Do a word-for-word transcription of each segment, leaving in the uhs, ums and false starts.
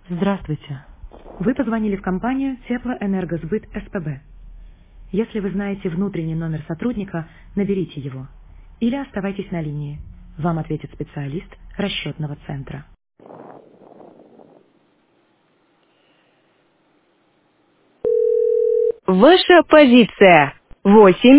Здравствуйте. Вы позвонили в компанию Теплоэнергосбыт СПБ. Если вы знаете внутренний номер сотрудника, наберите его. Или оставайтесь на линии. Вам ответит специалист расчетного центра. Ваша позиция. Восемь.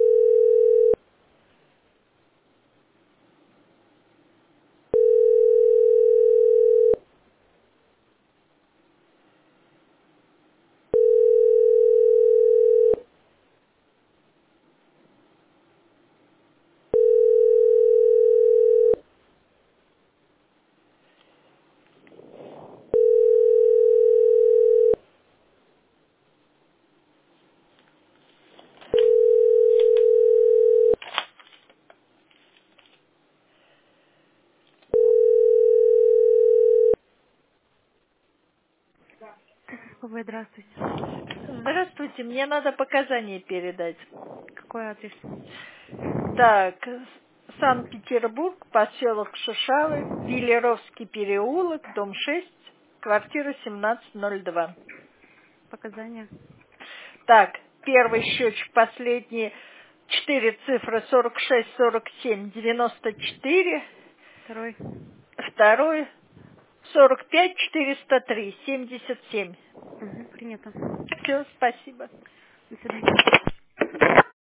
Вы здравствуйте. Здравствуйте, мне надо показания передать. Какой адрес? Так, Санкт-Петербург, поселок Шишавы, Виллеровский переулок, дом шесть, квартира семнадцать ноль два. Показания. Так, первый счетчик, последние четыре цифры сорок шесть сорок семь девяносто четыре, Второй. второй сорок пять четыреста три семьдесят семь. Угу, принято. Все, спасибо. До свидания.